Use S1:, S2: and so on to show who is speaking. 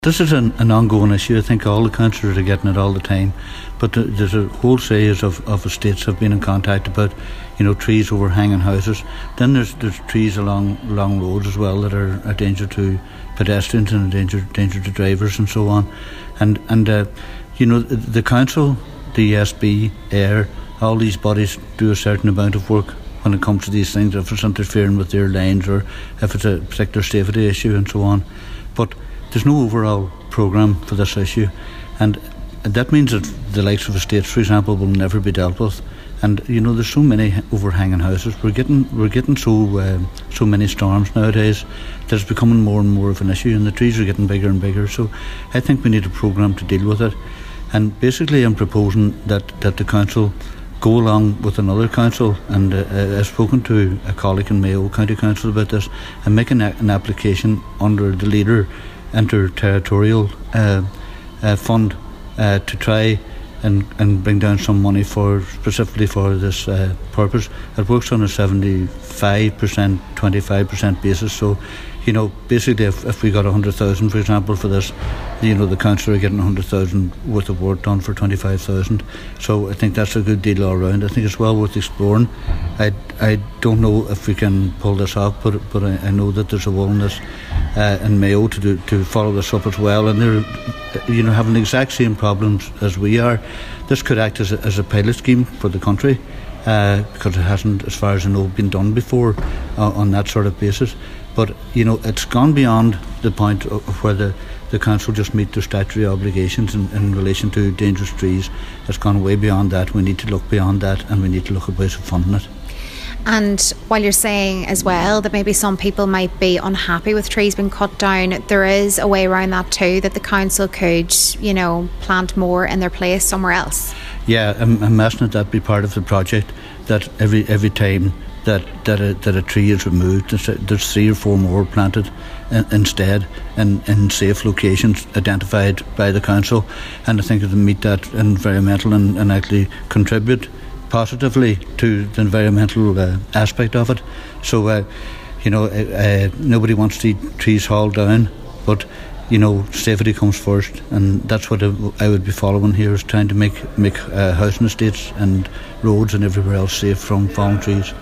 S1: This is an ongoing issue. I think all the councillors are getting it all the time, but there's a whole series of estates have been in contact about, trees overhanging houses. Then there's trees along roads as well that are a danger to pedestrians and a danger to drivers and so on. And the council, the ESB, AIR, all these bodies do a certain amount of work when it comes to these things, if it's interfering with their lanes or if it's a particular safety issue and so on. But there's no overall programme for this issue, and that means that the likes of estates, for example, will never be dealt with. And there's so many overhanging houses. We're getting so many storms nowadays that it's becoming more and more of an issue, and the trees are getting bigger and bigger. So I think we need a programme to deal with it. And basically, I'm proposing that the council go along with another council, and I've spoken to a colleague in Mayo County Council about this, and make an application under the Leader Inter-Territorial Fund to try and bring down some money specifically for this purpose. It works on a 75%, 25% basis. So, basically if we got 100,000, for example, for this, the council are getting 100,000 worth of work done for 25,000. So I think that's a good deal all round. I think it's well worth exploring. I don't know if we can pull this off, but I know that there's a willingness in Mayo to follow this up as well, and they're having the exact same problems as we are. This could act as a pilot scheme for the country, because it hasn't, as far as I know, been done before on that sort of basis. But it's gone beyond the point of where the council just meet their statutory obligations in relation to dangerous trees. It's gone way beyond that. We need to look beyond that, and we need to look at ways of funding it.
S2: And while you're saying as well that maybe some people might be unhappy with trees being cut down, there is a way around that too, that the council could, plant more in their place somewhere else. Yeah,
S1: I'm asking that be part of the project, that every time that a tree is removed, there's 3 or 4 more planted instead in safe locations identified by the council. And I think it'll meet that environmental and actually contribute positively to the environmental aspect of it. So nobody wants to see trees hauled down, but safety comes first, and that's what I would be following here, is trying to make housing estates and roads and everywhere else safe from fallen trees.